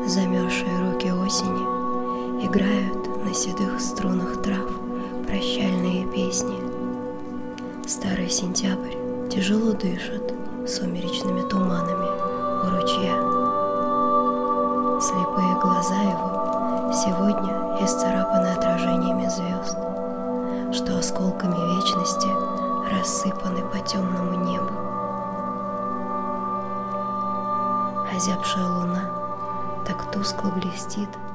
Замерзшие руки осени играют на седых струнах трав прощальные песни. Старый сентябрь тяжело дышит сумеречными туманами у ручья. Слепые глаза его сегодня исцарапаны отражениями звезд, что осколками вечности рассыпаны по темному небу. Озябшая луна так тускло блестит